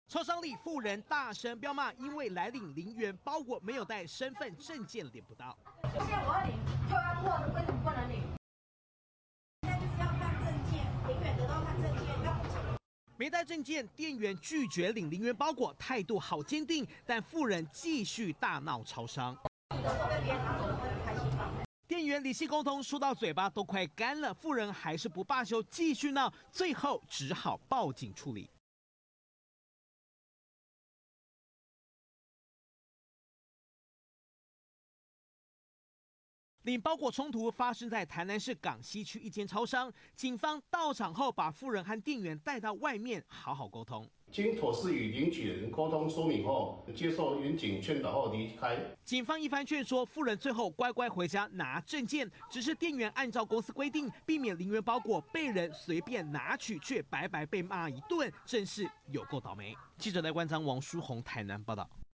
超商里妇人大声飙骂，因为来领0元包裹没有带身份证件领不到。 现在我要领就要过的，为什么不能领？现在就是要看证件，0元得到看证件，要补偿。 没带证件，店员拒绝领0元包裹，态度好坚定，但妇人继续大闹超商。 你的时候被别人拿走的会很开心吗？ 店员理性沟通，说到嘴巴都快干了，妇人还是不罢休，继续闹，最后只好报警处理。领包裹冲突发生在台南市港西区一间超商，警方到场后把妇人和店员带到外面好好沟通。 经妥善与领取人沟通说明后，接受远警劝导后离开。 警方一番劝说，妇人最后乖乖回家拿证件。只是店员按照公司规定，避免0元包裹被人随便拿取，却白白被骂一顿，真是有够倒霉。记者赖冠章、王书宏台南报道。